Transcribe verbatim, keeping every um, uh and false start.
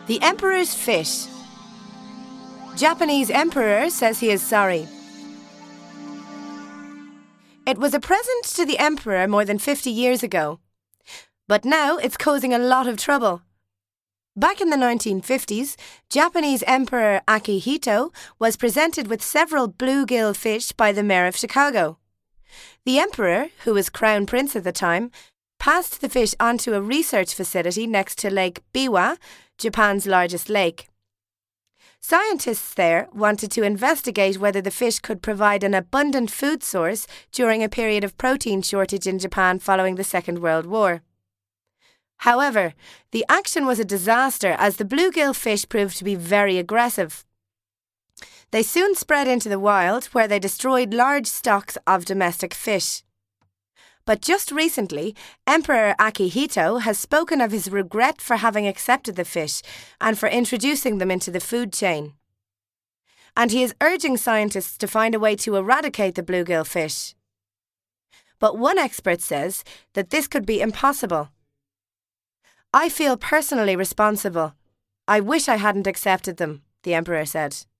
The Emperor's Fish. Japanese Emperor says he is sorry. It was a present to the Emperor more than fifty years ago. But now it's causing a lot of trouble. Back in the nineteen fifties, Japanese Emperor Akihito was presented with several bluegill fish by the mayor of Chicago. The Emperor, who was Crown Prince at the time, passed the fish onto a research facility next to Lake Biwa, Japan's largest lake. Scientists there wanted to investigate whether the fish could provide an abundant food source during a period of protein shortage in Japan following the Second World War. However, the action was a disaster as the bluegill fish proved to be very aggressive. They soon spread into the wild, where they destroyed large stocks of domestic fish. But just recently, Emperor Akihito has spoken of his regret for having accepted the fish and for introducing them into the food chain. And he is urging scientists to find a way to eradicate the bluegill fish. But one expert says that this could be impossible. "I feel personally responsible. I wish I hadn't accepted them," the Emperor said.